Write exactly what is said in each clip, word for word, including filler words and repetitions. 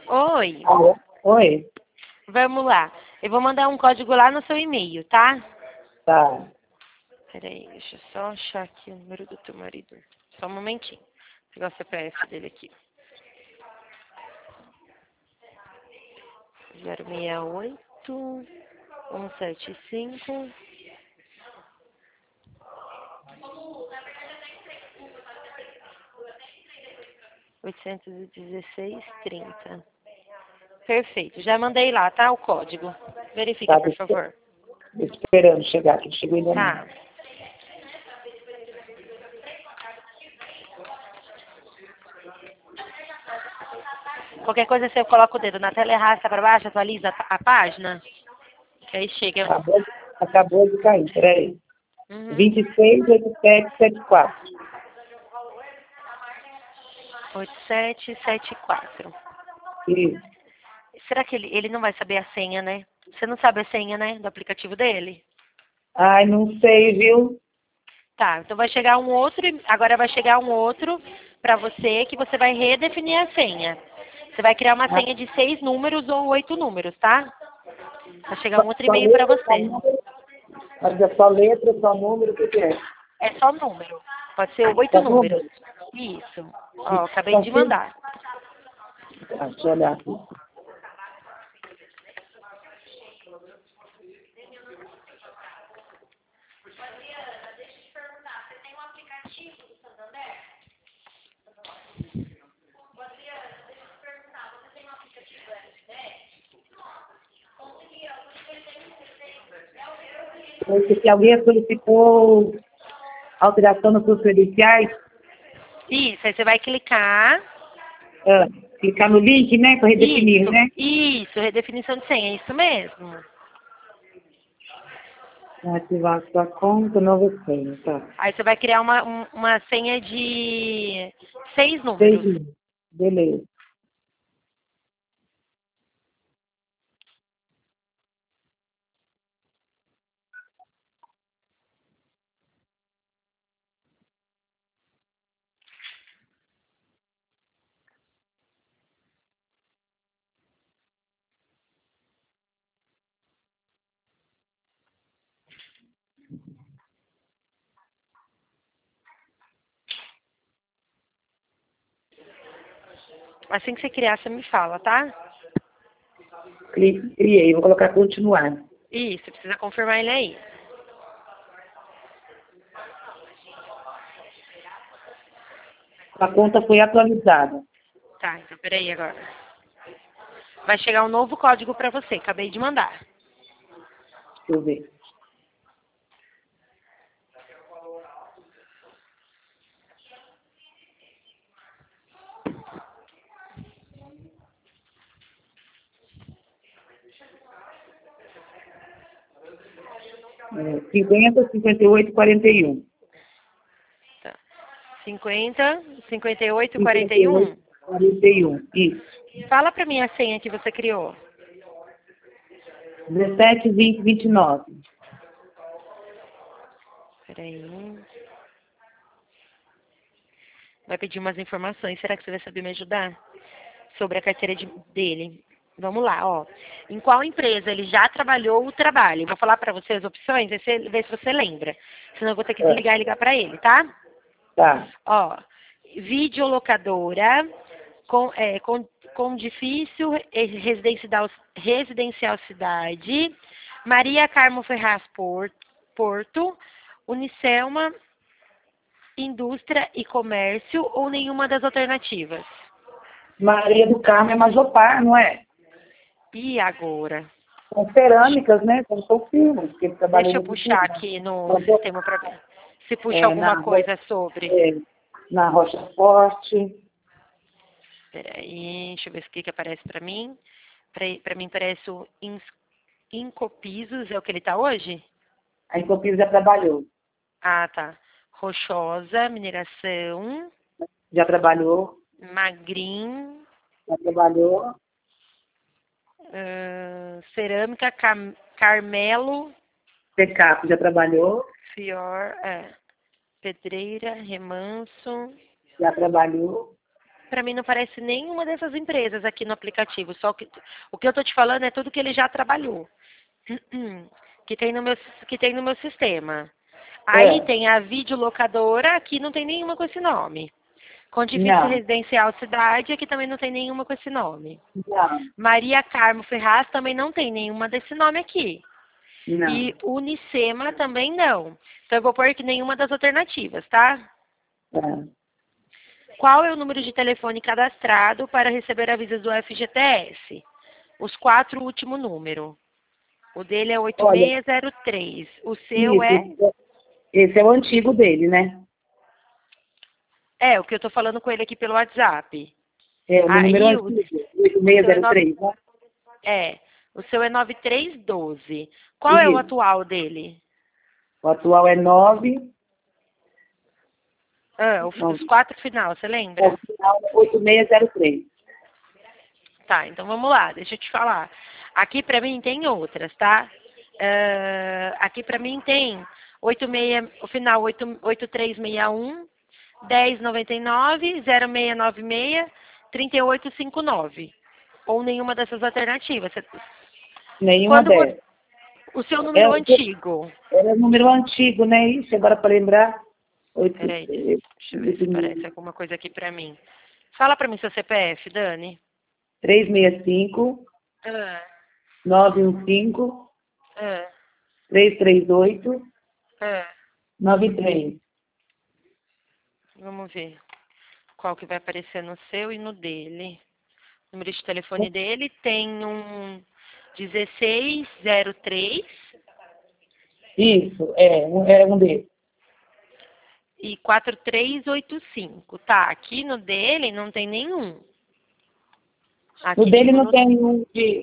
Oi. Alô? Oi? Vamos lá. Eu vou mandar um código lá no seu e-mail, tá? Tá. Peraí, deixa eu só achar aqui o número do teu marido. Só um momentinho. Vou pegar o C P F dele aqui. zero seis oito, um sete cinco. oitocentos e dezesseis, trinta. Perfeito. Já mandei lá, tá? O código. Verifica, Tá por favor. esperando chegar aqui. Não chegou ainda não. Tá. Qualquer coisa você coloca o dedo na tela e arrasta para baixo, atualiza a página. Que aí chega. Acabou, acabou de cair. Peraí. Uhum. vinte e seis, oitenta e sete, setenta e quatro. oito sete sete quatro. Isso. Será que ele, ele não vai saber a senha, né? Você não sabe a senha, né? Do aplicativo dele? Ai, não sei, viu? Tá, então vai chegar um outro, agora vai chegar um outro para você que você vai redefinir a senha. Você vai criar uma Ah, senha de seis números ou oito números, tá? Vai chegar um Só, outro só e-mail para letra, só você. número. Mas é só letra, só número, o que que é? É só número. Pode ser oito Só números. número? Isso. Ó, acabei Só de sim. mandar. Ah, deixa eu olhar aqui. Se alguém solicitou alteração nos seus credenciais, Isso, aí você vai clicar. ah, clicar no link, né, para redefinir, Isso, né? isso, redefinição de senha, é isso mesmo. Ativar sua conta, novo senha, tá. Aí você vai criar uma, um- uma senha de seis Seis números. minutos. Beleza. Assim que você criar, você me fala, tá? Cli- Criei, vou colocar continuar. Isso, precisa confirmar ele aí. A conta foi atualizada. Tá, então peraí agora. Vai chegar um novo código pra você, acabei de mandar. Deixa eu ver. É, cinquenta, cinquenta e oito, quarenta e um. Tá. cinquenta, cinquenta e oito, quarenta cinquenta e e oito, um. quarenta e um. Isso. Fala pra mim a senha que você criou. dezessete, vinte, vinte e nove. Peraí. Vai pedir umas informações. Será que você vai saber me ajudar? Sobre a carteira de- dele. Vamos lá, ó. Em qual empresa ele já trabalhou o trabalho? Vou falar pra você as opções, aí você vê se você lembra. Senão eu vou ter que É, desligar e ligar pra ele, tá? tá. Ó, videolocadora, com, é, com, com difícil eh, residencial, residencial cidade, Maria Carmo Ferraz Por- Porto, Unicelma, indústria e comércio ou nenhuma das alternativas? Maria do Carmo é Majopar, não é? E agora? São cerâmicas, né? São são firmas, porque ele trabalhou Deixa eu muito puxar tempo. aqui no Na, sistema para ver se puxa é, na, alguma coisa sobre. é, na Rocha Forte. Peraí, deixa eu ver o que que aparece para mim. Para mim parece o Ins- Incopisos, é o que ele está hoje? A Incopiso já trabalhou. Ah, tá. Rochosa, mineração, Já trabalhou. magrim, Já trabalhou. ahn, cerâmica, Cam- Carmelo, Pecap já trabalhou. Fior, é, pedreira, remanso, Já trabalhou. para mim não parece nenhuma dessas empresas aqui no aplicativo. Só que o que eu tô te falando é tudo que ele já trabalhou. Que tem no meu, que tem no meu sistema. Aí É. tem a videolocadora, aqui não tem nenhuma com esse nome. Com difícil Não. residencial cidade, aqui também não tem nenhuma com esse nome. Não. Maria Carmo Ferraz também não tem nenhuma desse nome aqui. Não. E Unicema também não. Então eu vou pôr aqui nenhuma das alternativas, tá? É. Qual é o número de telefone cadastrado para receber avisos do F G T S? Os quatro últimos números. O dele é Olha, oito seis zero três. O seu é? isso. Esse é o antigo dele, né? É, o que eu estou falando com ele aqui pelo WhatsApp. É, o meu número Aí o, antigo, o seu é nove, oito seis zero três, né? é, o seu é nove três um dois. Qual é o Isso. atual dele? O atual é nove. Ah, o- Não, os quatro final, você o lembra? final é oito seis zero três. Tá, então vamos lá, deixa eu te falar. Aqui pra mim tem outras, tá? Ah, aqui pra mim tem oito seis, o final oito oito três seis um, dez noventa e nove, zero seis nove seis, trinta e oito cinquenta e nove. Ou nenhuma dessas alternativas. Você- Nenhuma Quando você, dessas. o seu É, número antigo. era o número antigo, né? Isso, agora para lembrar. oito, Peraí, seis, deixa eu ver se aparece alguma coisa aqui pra mim. Fala pra mim seu C P F, Dani. três seis cinco, Ah, nove um cinco, ah, três três oito, ah. nove três. Vamos ver qual que vai aparecer no seu e no dele. O número de telefone dele tem um dezesseis zero três Isso, é, um- era um desses. e quatro três oito cinco. Tá, aqui no dele não tem nenhum. No Aqui, dele tipo, não no... tem nenhum de.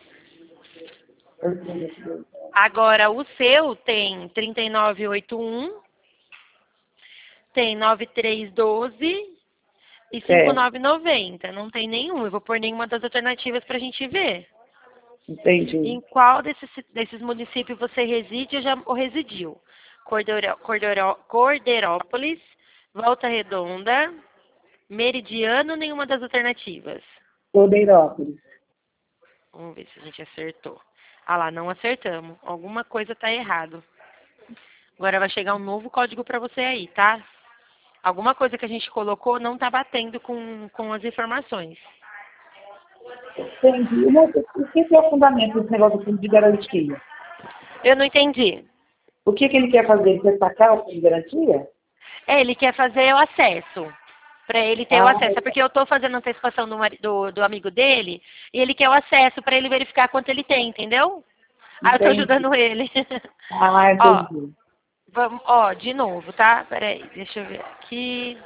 Agora, o seu tem trinta e nove oitenta e um, tem nove três um dois e É, cinquenta e nove noventa. Não tem nenhum. Eu vou pôr nenhuma das alternativas pra gente ver. entendi. Em qual desses, desses municípios você reside ou já ou residiu? Cordeiro, Cordeiro, Cordeirópolis, Volta Redonda, Meridiano, nenhuma das alternativas. Cordeirópolis. Vamos ver se a gente acertou. Ah lá, não acertamos. Alguma coisa está errado. Agora vai chegar um novo código para você aí, tá? Alguma coisa que a gente colocou não está batendo com, com as informações. Entendi. Mas o que que é o fundamento desse negócio do fundo de garantia? Eu não entendi. O que, que ele quer fazer? Ele quer sacar o fundo de garantia? É, ele quer fazer o acesso. Para ele ter o Ah, acesso. É porque eu estou fazendo a antecipação do, mari- do, do amigo dele e ele quer o acesso para ele verificar quanto ele tem, entendeu? Ah, eu estou entendi. ajudando ele. Ah, Ó, entendi. vamos, ó, de novo, tá? Peraí, deixa eu ver aqui.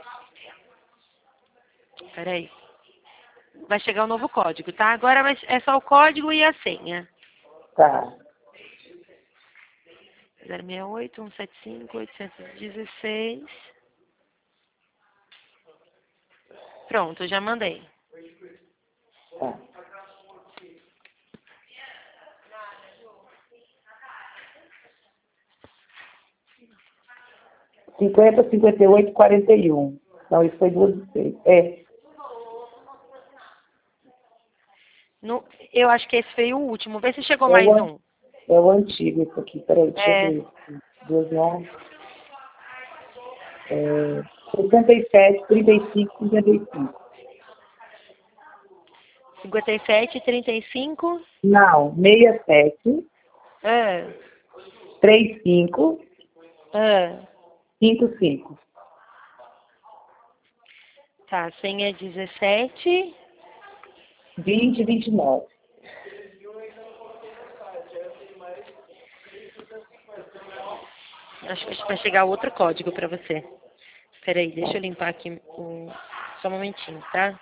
Peraí. Vai chegar um novo código, tá? Agora vai, é só o código e a senha. Tá. zero seis oito, um sete cinco, oitocentos e dezesseis. Pronto, já mandei. Tá. cinquenta, cinquenta e oito, quarenta e um. Não, isso foi duas vezes. É, No, eu acho que esse foi o último. Vê se chegou é mais o, an- um. é o antigo isso aqui. Peraí, deixa eu É, ver. Duas nove. É, sessenta e sete, trinta e cinco, cinquenta e cinco. cinquenta e sete, trinta e cinco. Não, sessenta e sete, Ah, trinta e cinco, ah. cinquenta e cinco. Tá, senha dezessete. vinte, vinte e nove. Acho que vai chegar outro código pra você. Peraí, deixa eu limpar aqui o... Só um momentinho, tá?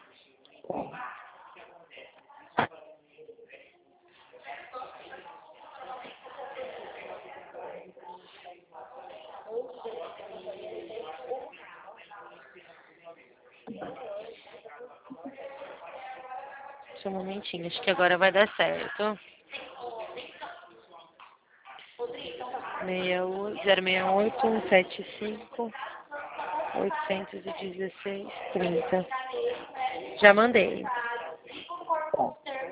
Só um momentinho, acho que agora vai dar certo. zero seis oito, um sete cinco, oitocentos e dezesseis, trinta. Já mandei. Tá.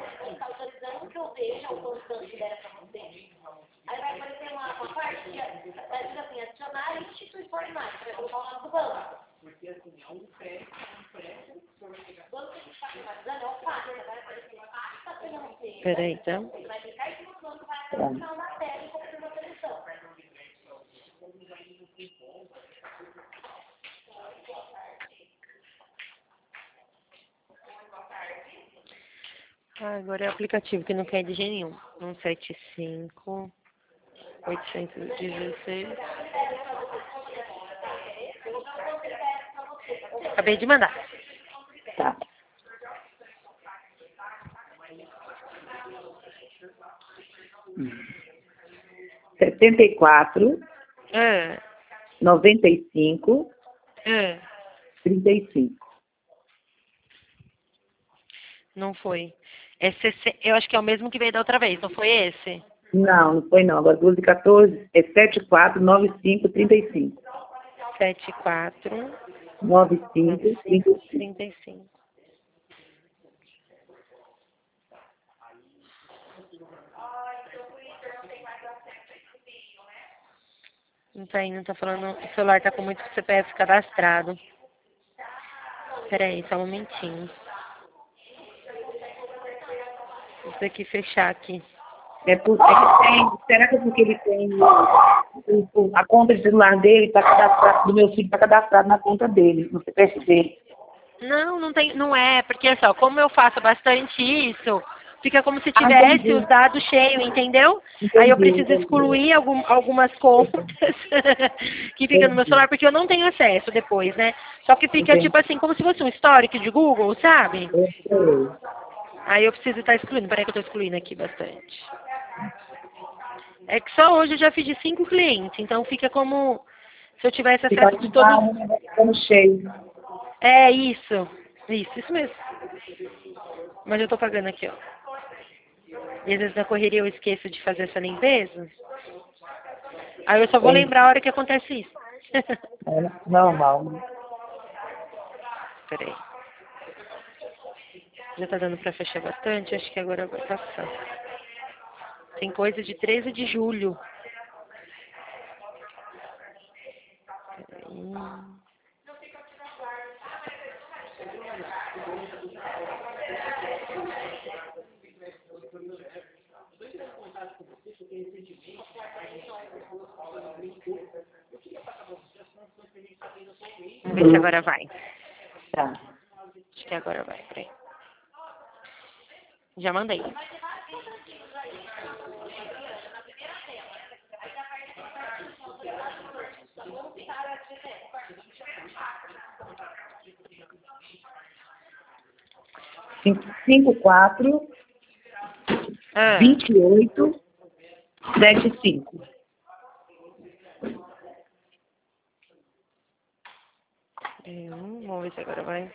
Peraí, tá? Tá. Ah, agora é o aplicativo que não quer de jeito nenhum. cento e setenta e cinco, oitocentos e dezesseis. Acabei de mandar. Tá. Setenta e quatro, Ah, noventa e cinco, ah, trinta e cinco. não foi. É sessenta, eu acho que é o mesmo que veio da outra vez, não foi esse? Não, não foi não. Agora doze e quatorze é setenta e quatro, noventa e cinco, trinta e cinco. sete quatro, noventa e cinco, trinta e cinco. trinta e cinco. Não tá indo, tá falando. O celular tá com muito C P F cadastrado. Peraí, só um momentinho. Vou ter que fechar aqui. É porque ele tem, será que é porque ele tem o- o- a conta de celular dele está cadastrado, do meu filho está cadastrado na conta dele, no C P F dele. Não, não tem, não é, porque assim, ó, como eu faço bastante isso, fica como se Ah, tivesse os entendi, dados cheios, entendeu? Aí eu entendi, preciso entendi. excluir algum, algumas contas que ficam no meu Entendi, celular, porque eu não tenho acesso depois, né? Só que fica entendi. tipo assim, como se fosse um histórico de Google, sabe? Eu sei. Aí eu preciso estar excluindo. Peraí que eu tô excluindo aqui bastante. É que só hoje eu já fiz de cinco clientes, então fica como se eu tivesse Fica acesso de todos. arquivado, né? Vai ficando cheio. É isso. Isso, isso mesmo. Mas eu tô pagando aqui, ó. E às vezes na correria eu esqueço de fazer essa limpeza. Aí eu só vou Tem, lembrar a hora que acontece isso. é normal, né? Peraí. Já tá dando pra fechar bastante? Acho que agora vai passar. Tem coisa de treze de julho. Peraí. Vamos ver se agora vai. Tá. Acho que agora vai. Peraí. Já mandei. cinco quatro, Ah, vinte e oito, setenta e cinco. peraí, hum, vamos ver se agora vai.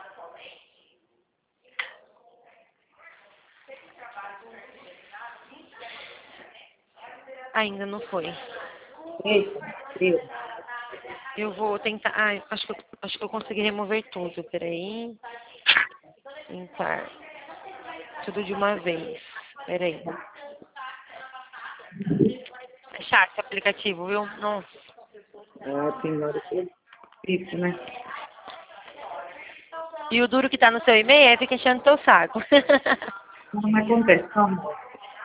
Ainda não foi. Eita, Deus. Eu vou tentar. Ah, acho que eu, acho que eu consegui remover tudo. Peraí. Limpar. Tudo de uma vez. Peraí. É chato esse aplicativo, viu? Nossa. Ah, tem hora que é difícil, né? E o duro que tá no seu e-mail é fica enchendo teu saco. Não acontece, calma.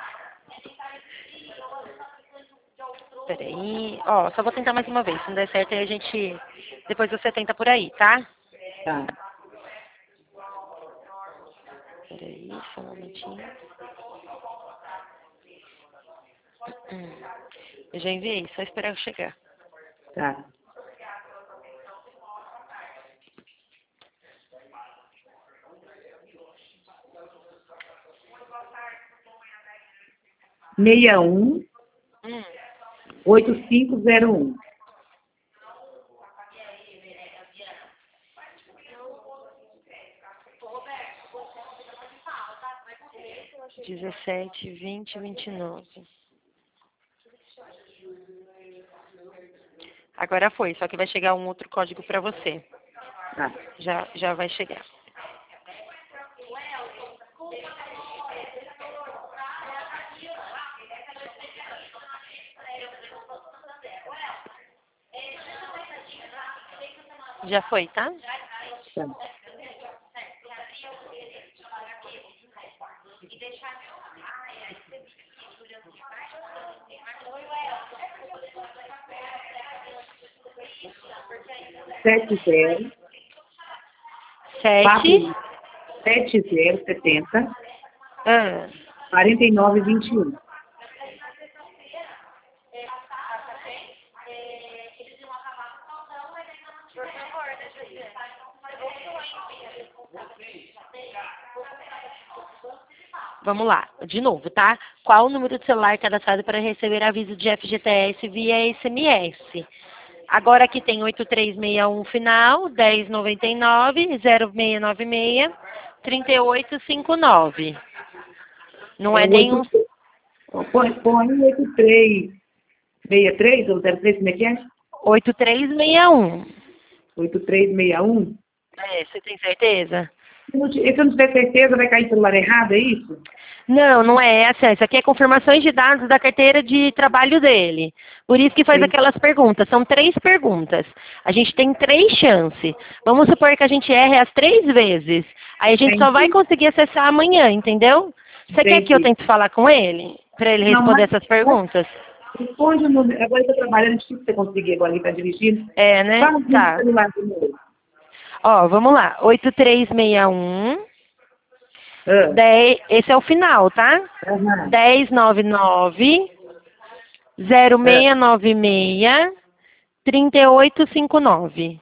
Peraí. Ó, só vou tentar mais uma vez. Se não der certo, aí a gente. Depois você tenta por aí, tá? Tá. Peraí, só um momentinho. Hum. Eu já enviei, só esperar eu chegar. Tá. Meia um, Hum. oito cinco zero um. dezessete, vinte, vinte e nove. Agora foi, só que vai chegar um outro código para você. Tá. Já, já vai chegar. Já foi, tá? Tá. Sete zero Sete. sete zero setenta Ah, quarenta e nove vinte e um. vamos lá, de novo, tá? Qual o número de celular cadastrado para receber aviso de F G T S via S M S? Agora aqui tem oito três seis um final, dez noventa e nove, zero seis nove seis, trinta oito cinquenta e nove. Não É é nenhum Põe, põe oito três seis três ou zero três, como é que é? oito três seis um. oito três seis um. É, você tem certeza? Se não ti- se eu não tiver certeza, vai cair celular errado, é isso? Não, não é essa. Isso aqui é confirmações de dados da carteira de trabalho dele. Por isso que faz Sim. aquelas perguntas. São três perguntas. A gente tem três chances. Vamos supor que a gente erre as três vezes. Aí a gente só vai Entendi. conseguir acessar amanhã, entendeu? Você quer que eu Entendi. tente falar com ele? Para ele Não, responder mas, essas mas perguntas? responde o número. Agora eu estou trabalhando, é difícil você conseguir agora, ele está dirigindo. É, né? Fala o número do Tá. celular de novo. Ó, vamos lá. oito três seis um. Ah, dez, esse é o final, tá? aham, dez nove nove, zero ah. seis nove seis, trinta oito cinquenta e nove.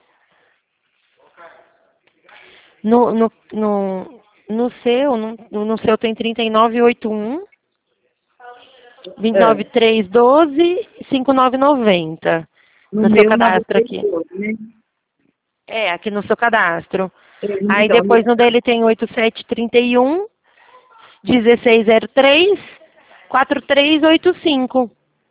No, no, no, no seu, no, no seu tem trinta e nove oitenta e um, vinte e nove Ah. trezentos e doze, cinquenta e nove noventa. No No seu meu, cadastro aqui. nove três doze, né? É, aqui no seu cadastro. É, no- Aí então, no, depois no dele tem oitenta e sete trinta e um, dezesseis zero três, quarenta e três oitenta e cinco.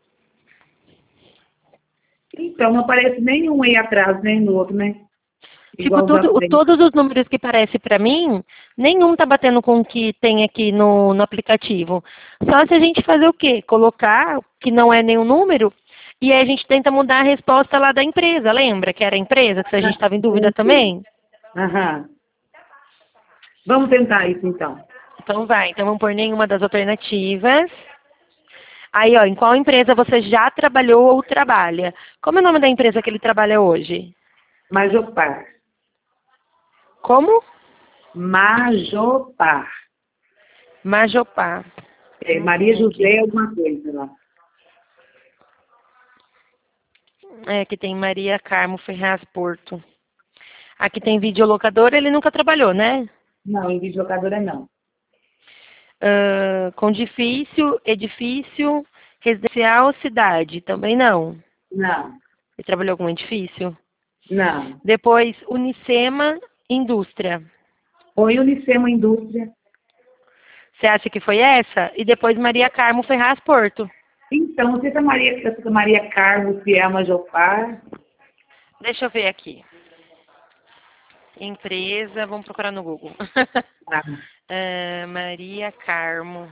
então, não aparece nenhum aí atrás, nem no outro, né? Tipo, Igual o da tudo, o- frente. todos os números que aparecem para mim, nenhum tá batendo com o que tem aqui no, no aplicativo. Só se a gente fazer o quê? Colocar que não é nenhum número e aí a gente tenta mudar a resposta lá da empresa. Lembra que era a empresa, que a gente estava em dúvida também? Aham. Vamos tentar isso, então. Então vai, então vamos por nenhuma das alternativas. Aí, ó, em qual empresa você já trabalhou ou trabalha? Como é o nome da empresa que ele trabalha hoje? Majopar. Como? Majopar. Majopá. É, Não Maria tem aqui. José alguma coisa lá. É, que tem Maria Carmo Ferraz Porto. Aqui tem videolocadora, ele nunca trabalhou, né? Não, em videolocadora não. Ah, com difícil, edifício, residencial, cidade, também não. Não, Ele trabalhou com edifício. não. Depois, Unicema, indústria. Põe Unicema Indústria. Você acha que foi essa? E depois Maria Carmo Ferraz Porto. Então, não sei se a Maria, se a Maria Carmo, se é a Majopar. Deixa eu ver aqui. Empresa, vamos procurar no Google. Ah, Ah, Maria Carmo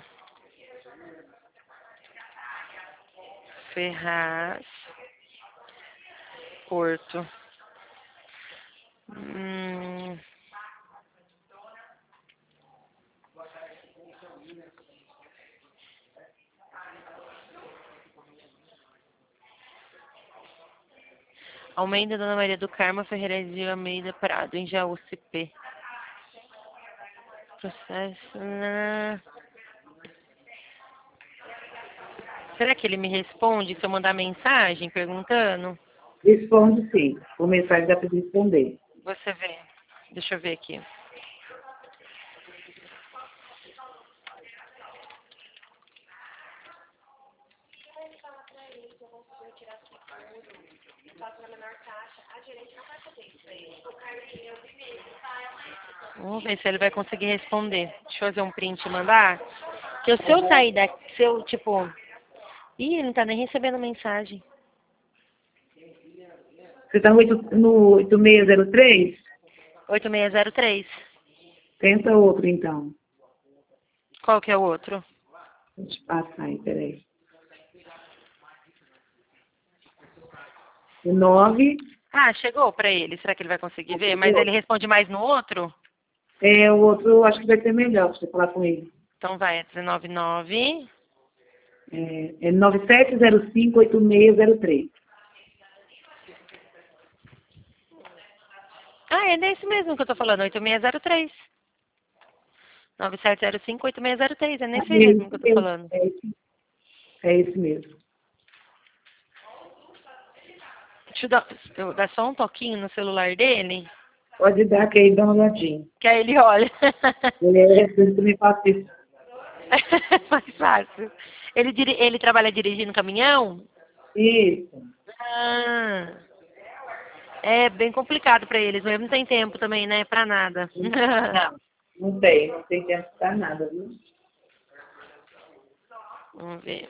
Ferraz Porto. Hum, Almeida, Dona Maria do Carmo, Ferreira de Almeida Prado, em Jaú, C P. Processo. ah. Será que ele me responde se eu mandar mensagem perguntando? responde sim. Por mensagem dá para responder. Você vê. Deixa eu ver aqui. Vamos ver se ele vai conseguir responder. Deixa eu fazer um print e mandar. Que se eu sair daqui, se eu, tipo... Ih, ele não tá nem recebendo mensagem. Você está no, oito- no oito seis zero três? oito seis zero três. Tenta outro, então. Qual que é o outro? Deixa eu passar aí, peraí. O nove Ah, chegou para ele. Será que ele vai conseguir ver? Mas ele responde mais no outro? é o outro, acho que vai ser melhor pra você falar com ele. Então vai, é dezenove nove. É, é nove sete zero cinco oito seis zero três. Ah, é nesse mesmo que eu tô falando, oito seis zero três. nove sete zero cinco oito seis zero três, é É nesse mesmo que eu esse tô mesmo. falando. É esse, é esse mesmo. Deixa eu dar, eu dar só um toquinho no celular dele, Pode dar que aí dá uma olhadinha. que aí ele olha. Ele é, eu também faço isso. Mais fácil. Ele, diri- ele trabalha dirigindo caminhão? Isso. Ah, é bem complicado para eles, mas não tem tempo também, né? Para nada. Não, não tem, não tem tempo pra nada, viu? Vamos ver.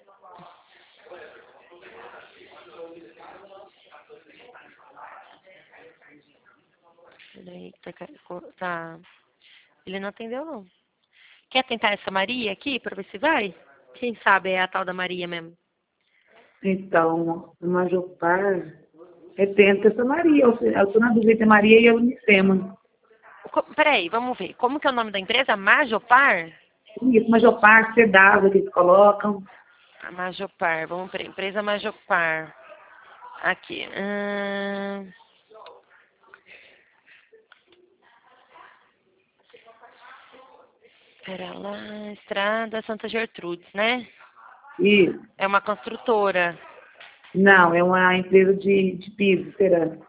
Peraí, tá, ca- tá. Ele não atendeu, não. Quer tentar essa Maria aqui para ver se vai? Quem sabe é a tal da Maria mesmo. Então, o Majopar é tenta essa Maria. Eu estou na dúvida entre a Maria e a Unicema. Co- Peraí, vamos ver. Como que é o nome da empresa? Majopar? Isso, Majopar, C W que eles colocam. A Majopar, vamos para empresa Majopar. Aqui. Hum... Pera lá, Estrada Santa Gertrudes, né? Isso. É uma construtora. Não, é uma empresa de, de piso, cerâmica.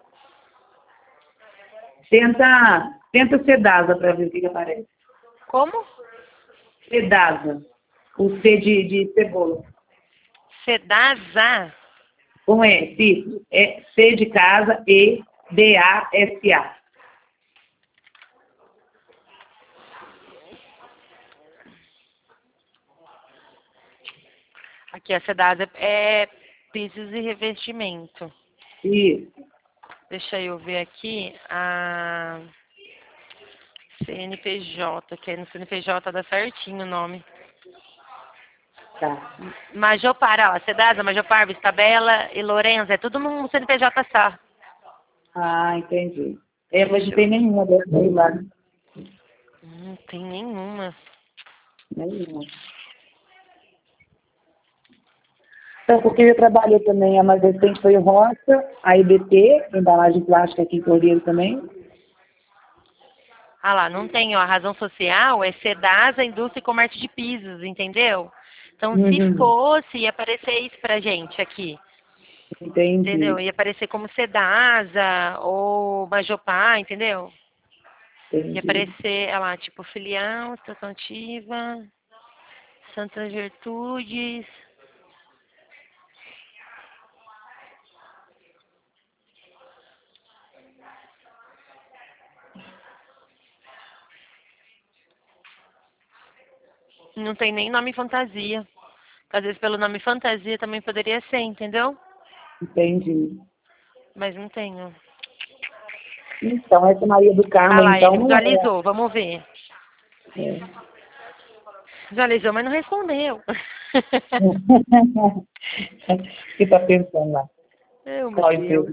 Tenta, tenta Cedasa para ver o que, que aparece. Como? Cedasa. O C de, de cebola. Sedasa. Com S, isso. É C de casa, E, D, A, S, A. Aqui, a Sedasa é pisos e revestimento. Isso. Deixa eu ver aqui a C N P J, que é no C N P J dá certinho o nome. Tá. Majopar, ó, Sedasa, Majopar, Vistabela e Lorenza, é tudo num C N P J só. Ah, entendi. É, mas não Deixa eu... tem nenhuma dessas aí lá. Né? Não tem nenhuma. Nenhuma. Então, porque eu trabalhei também, a mais recente foi o Roça, a I B T, embalagem plástica aqui em Cordeiro também. Ah lá, não tem, ó, a razão social é Sedasa, Indústria e Comércio de Pisos, entendeu? Então, se Uhum. fosse, ia aparecer isso pra gente aqui, entendeu? Entendi, Ia aparecer como Sedasa ou Majopar, entendeu? Ia entendi. aparecer, olha lá, tipo, filial, estação ativa, Santa Gertrudes. Não tem nem nome fantasia. Às vezes pelo nome fantasia também poderia ser, entendeu? Entendi. Mas não tenho. Então, essa Maria do Ah Carmo, lá, então, ele não é. visualizou, vamos ver. É. Visualizou, mas não respondeu. O que está pensando lá? Oh, meu Qual Deus. empresa?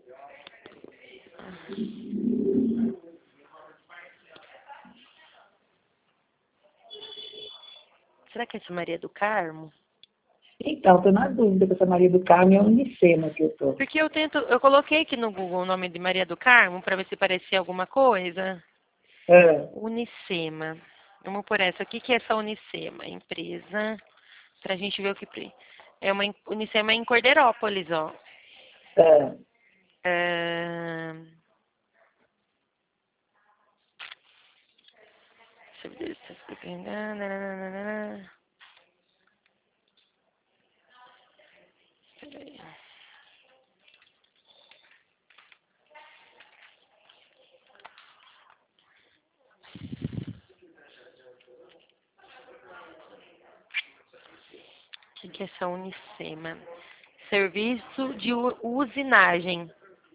Será que é essa Maria do Carmo? Então, estou na dúvida com essa Maria do Carmo e a Unicema que eu estou. Porque eu tento, eu coloquei aqui no Google o nome de Maria do Carmo para ver se parecia alguma coisa. É, Unicema. Vamos por essa. O que que é essa Unicema? Empresa. Pra gente ver o que. pre- É uma em- Unicema em Cordeirópolis, ó. é. Ahn, Deixa eu ver se eu estou nananana. Peraí. O que que é essa Unicema? Serviço de u- usinagem.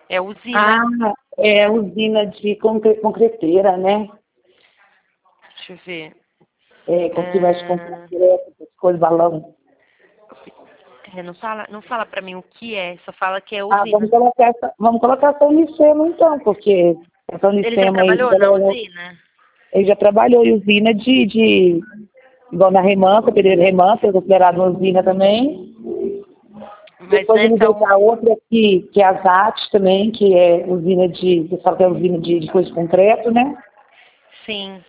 É usina. Ah, é usina de concre- concreteira, né? Deixa eu ver. É, como se tivesse Ah, concreto, essas coisas, balão. é, não fala, não fala pra mim o que é, só fala que é Ah, vamos usina. colocar essa, vamos colocar essa Unicema então, porque essa Ele já Unicema aí, trabalhou na usina? ele já trabalhou em usina de, de igual na Remansa, Pereira Remansa, é considerado uma usina também. Mas Depois ele veio nessa para outra que, que é a ZAT também, que é usina de, você sabe que é usina de, de coisa de concreto, né? sim.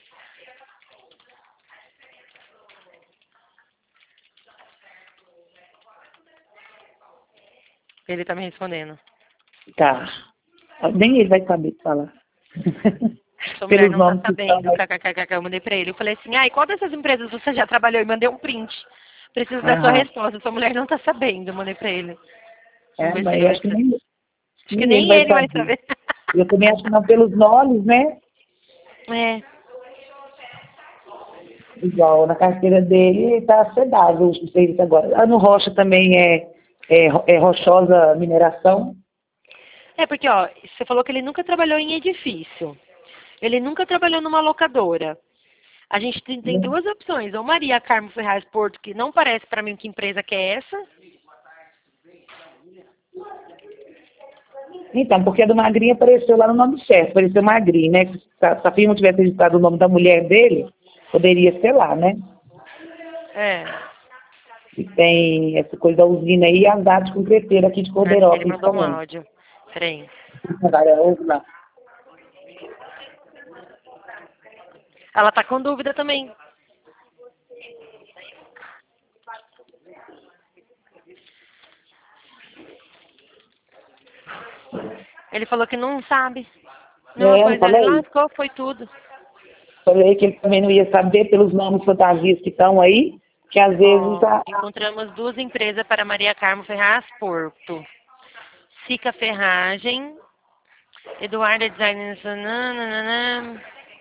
Ele tá me respondendo. Tá. Nem ele vai saber falar. Sua mulher Pelos não tá nomes que estão, sabendo, mas... kkkk, eu mandei pra ele. Eu falei assim, ai, qual dessas empresas você já trabalhou? E mandei um print. Preciso da sua Aham. resposta. Sua mulher não tá sabendo, eu mandei pra ele. Vamos É, ver se mas ele eu vai acho que saber. nem, Acho que nem ele nem vai ele vai saber. saber. Eu também acho que não pelos nomes, né? É. Igual na carteira dele está sedado o serviço agora. Ah, no Rocha também é, é, é rochosa mineração. É porque, ó, você falou que ele nunca trabalhou em edifício. Ele nunca trabalhou numa locadora. A gente tem, tem Né? duas opções. Ou Maria Carmo Ferraz Porto, que não parece pra mim que empresa que é essa. Então, porque a do Magrinho apareceu lá no nome certo, apareceu Magrinho, né? Se a, se a firma tivesse registrado o nome da mulher dele, poderia ser lá, né? É. E tem essa coisa da usina aí e as datas concreteiras aqui de Aqui ele Corderópolis mandou um também. áudio. Peraí. Agora, ouve lá. Ela tá com dúvida também. Ele falou que não sabe. Não, É, eu pois ele falei, lascou, foi tudo. falei que ele também não ia saber pelos nomes fantasias que estão aí, que às vezes Ó, a, encontramos duas empresas para Maria Carmo Ferraz Porto. Sica Ferragem, Eduarda Design, nananana,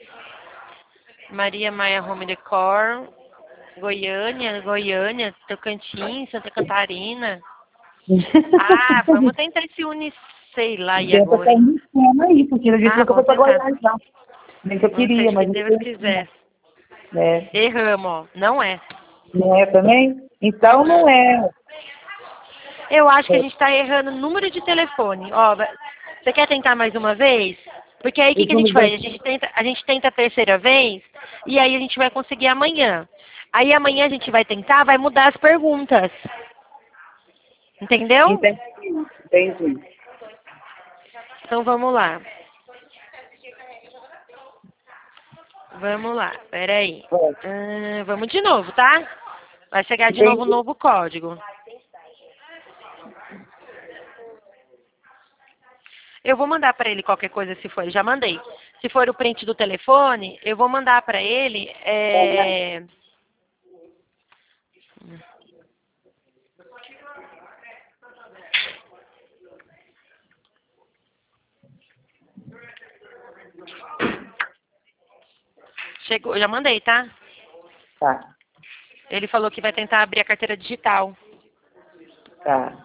Maria Maia Home Decor, Goiânia, Goiânia, Tocantins, Santa Catarina. Ah, vamos tentar esse Uni, sei lá, e tenta agora, estar hein? iniciando aí, porque a gente Ah, nunca foi vamos para tentar. Goiás, não. Nem que eu Vamos queria, seja que mas não Deus sei não. quiser. Né? Erramos, ó. Não é. Não é também? Então não Uh-uh. é. Eu acho que a É, gente está errando o número de telefone. Ó, vai- você quer tentar mais uma vez? Porque aí o que, esse que a gente número faz? da- A gente, tenta, a gente tenta a terceira vez e aí a gente vai conseguir amanhã. Aí amanhã a gente vai tentar, vai mudar as perguntas. Entendeu? Entendi. Entendi. Então vamos lá. Vamos lá, peraí. Pode. Ah, vamos de novo, tá? Vai chegar de novo um Entendi. novo código. Eu vou mandar para ele qualquer coisa se for, já mandei. Se for o print do telefone, eu vou mandar para ele. É... Chegou, já mandei, tá? Tá, Ele falou que vai tentar abrir a carteira digital. tá.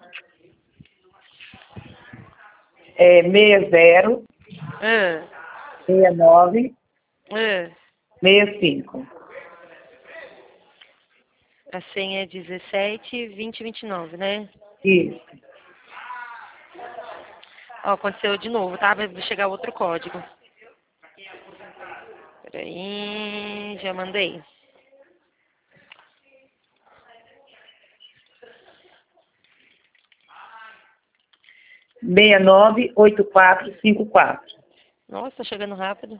É seis zero, Ah, seis nove, ah. seis cinco. A senha é dezessete, vinte, vinte e nove, né? Isso. Ó, aconteceu de novo, tá? Vai chegar outro código. Peraí, já mandei. seis nove oito quatro cinco quatro. Nossa, tá chegando rápido.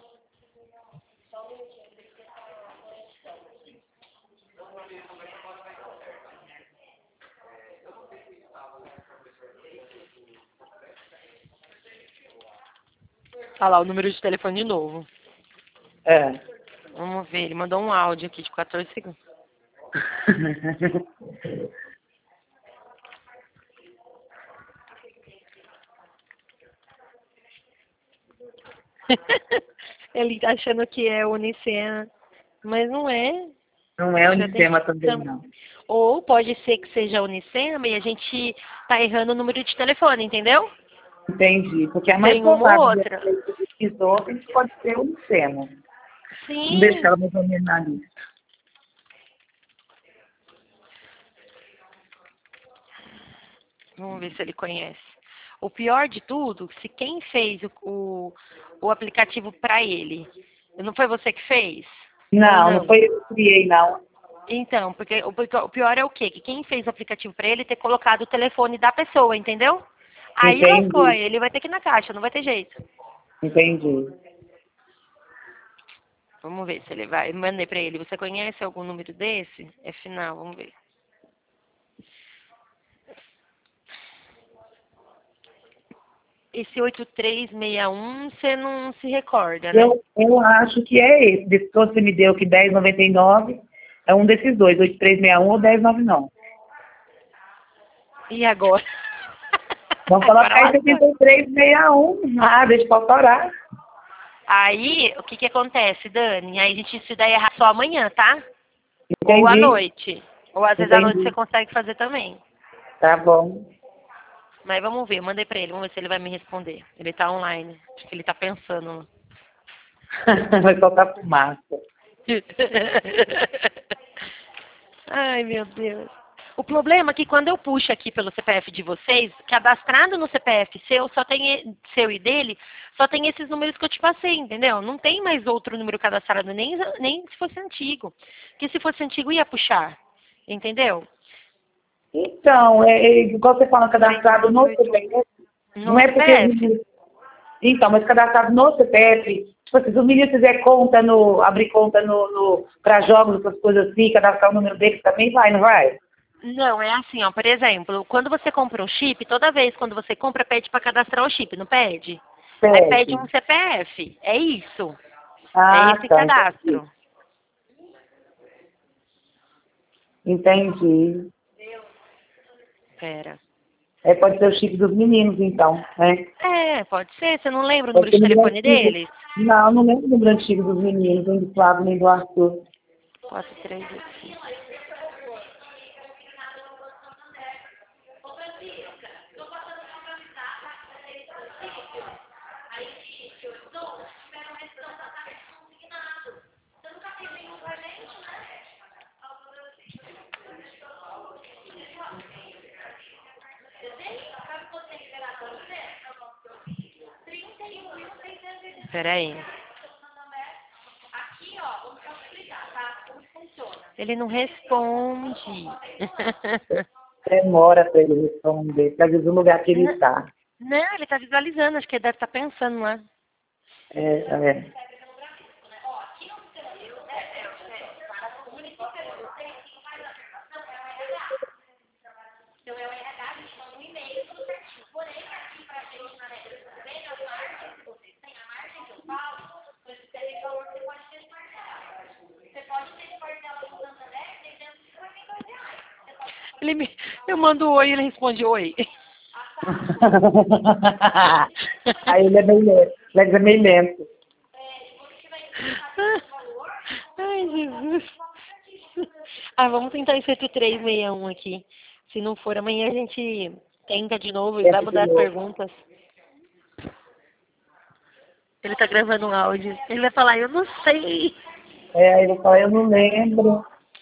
Olha lá o número de telefone de novo. É. Vamos ver, ele mandou um áudio aqui de quatorze segundos. Ele tá achando que é Unicena, mas não é. Não é Já tem- Unicema também, não. Ou pode ser que seja Unicena e a gente tá errando o número de telefone, entendeu? Entendi. Porque é mais Tem uma ou provável outra. que os outros pode ser um seno. Sim. Vamos deixar ela mais ou menos na lista. Vamos ver se ele conhece. O pior de tudo, se quem fez o, o, o aplicativo para ele, não foi você que fez? Não, Ou não foi eu que criei, não. Então, porque o, o pior é o quê? Que quem fez o aplicativo para ele ter colocado o telefone da pessoa, entendeu? Aí lascou, Entendi. ele vai ter que ir na caixa, não vai ter jeito. Entendi. Vamos ver se ele vai. Mandei para ele. Você conhece algum número desse? É final, vamos ver. Esse oito três seis um, você não se recorda, né? Eu, eu acho que é esse. Desse todo você me deu que dez noventa e nove é um desses dois, oito três seis um ou dez noventa e nove. E agora? Vamos Agora colocar esse lascou. oitenta e três sessenta e um. Ah, deixa eu parar. Aí, o que que acontece, Dani? Aí a gente se der errar só amanhã, tá? Ou à Entendi. noite. Ou às vezes à noite você Entendi. consegue fazer também. Tá bom. Mas vamos ver, eu mandei pra ele, vamos ver se ele vai me responder. Ele tá online. Acho que ele tá pensando. Vai soltar fumaça. Ai, meu Deus. O problema é que quando eu puxo aqui pelo C P F de vocês, cadastrado no C P F seu, só tem e- seu e dele, só tem esses números que eu te passei, entendeu? Não tem mais outro número cadastrado, nem, nem se fosse antigo. Porque se fosse antigo ia puxar, entendeu? Então, é, é, igual você fala, cadastrado no C P F, No não é porque... C P F. Então, mas cadastrado no C P F, tipo assim, se o menino fizer conta no, abrir conta no, no, para jogos, essas coisas assim, cadastrar o número dele também vai, não vai? Não, é assim, ó, por exemplo, quando você compra um chip, toda vez quando você compra, pede para cadastrar o chip, não pede? Aí pede Pede. um C P F. É isso. É Ah, esse tá, entendi. cadastro. Entendi. Pera. É, pode ser o chip dos meninos, então, né? É, pode ser. Você não lembra o Pode número ser de o número telefone antigo. deles? Não, não lembro do número antigo dos meninos, nem do Flávio, nem do Arthur. Quatro, três, oito, cinco. Peraí. Ele não responde. Demora para ele responder, às vezes o lugar que ele N- está. Não, ele tá visualizando, acho que ele deve estar pensando lá. É, é. Ele me... Eu mando oi, ele responde oi. Aí ele é meio lento, ele é meio lento. Ai, Jesus. Ah, vamos tentar esse oito três seis um aqui. Se não for, amanhã a gente tenta de novo e vai Tenta de mudar as novo. perguntas. Ele tá gravando um áudio. Ele vai falar, eu não sei. É, aí ele fala, eu não lembro.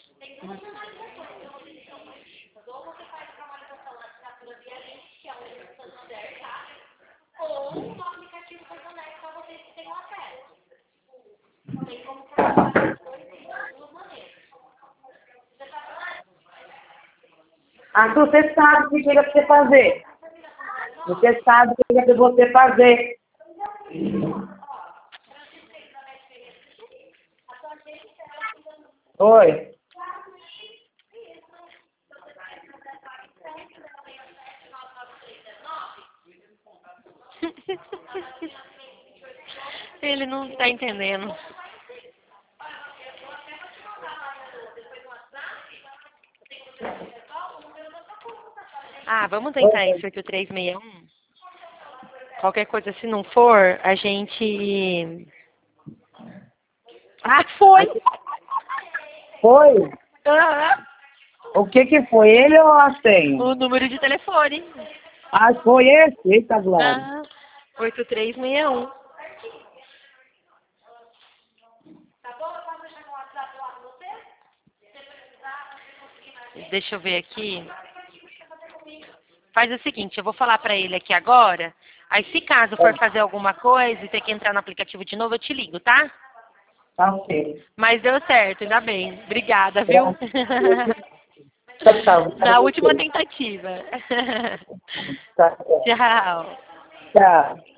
Arthur, você sabe o que chega para você fazer. Você sabe o que chega para você fazer. Oi. Ele não tá entendendo. Ah, vamos tentar esse Oi. oito três seis um. Qualquer coisa, se não for, a gente... Ah, foi! Foi? Ah, O que que foi? Ele ou a senha? o número de telefone. Ah, foi esse? Eita, Glória. Ah, oito três seis um. Deixa eu ver aqui. Faz o seguinte, eu vou falar pra ele aqui agora. Aí se caso for fazer alguma coisa e ter que entrar no aplicativo de novo, eu te ligo, tá? Tá ok. Mas deu certo, ainda bem. Obrigada, viu? Tchau, tchau. Na última tentativa. Tá, Tchau. tchau.